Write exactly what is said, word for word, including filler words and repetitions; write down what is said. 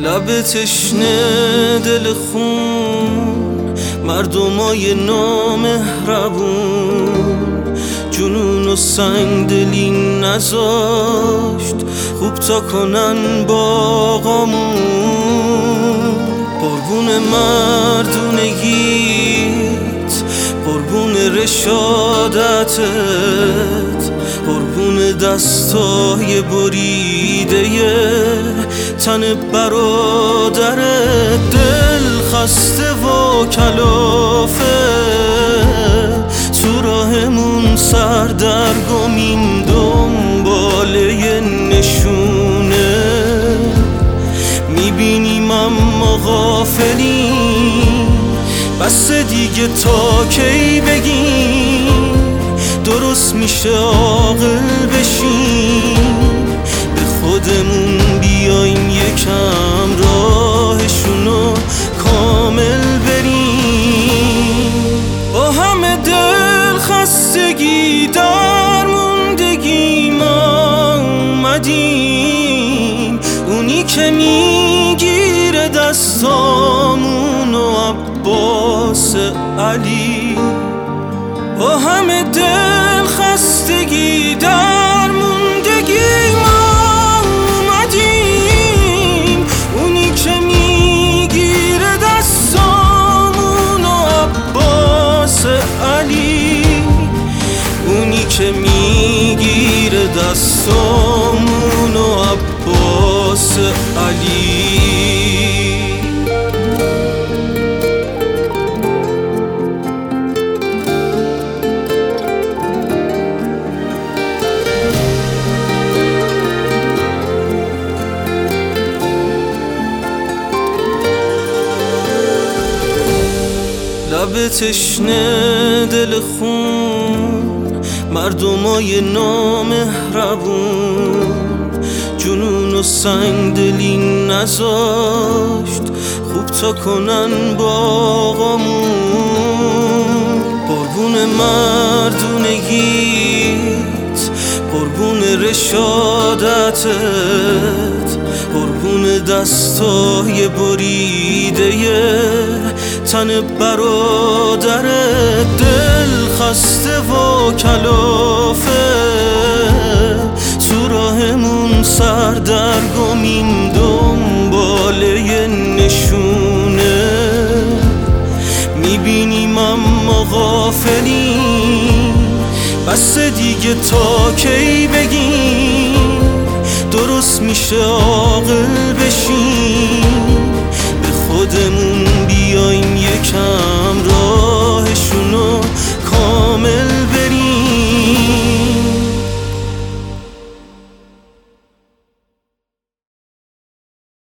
لب تشنه دل خون، مردمای نامهربون، جنون و سنگ دلی نذاشت خوب تا کنن باغامون. قربون مردونگیت، قربون رشادتت، قربون دستای بریده تن برادرت. دل خسته و کلافه تو راهمون سردرگمیم، دنباله نشونه میبینیم اما غافلیم. بس دیگه تا کی بگیم درست میشه عاقل بشیم، به خودمون بیایم یکم راهشونو کامل بریم. با همه دل خستگی در موندگی ما اومدیم، اونی که میگیره دستامونو عباس علی. با همه دل خستگی در موندگی ما اومدیم، اونی که میگیره دستامونو عباس علی، اونی که میگیره دستامونو عباس علی. لب تشنه دل خون، مردمای نامهربون، جنون و سنگ دلی نذاشت خوب تا کنن باغامون. قربون مردونگیت، قربون رشادتت، قربون دستای بریده تن برادرت. دل خسته و کلافه تو راهمون سردرگمیم، دنباله نشونه میبینیم اما غافلیم. بس دیگه تا کی بگیم درست میشه عاقل بشیم،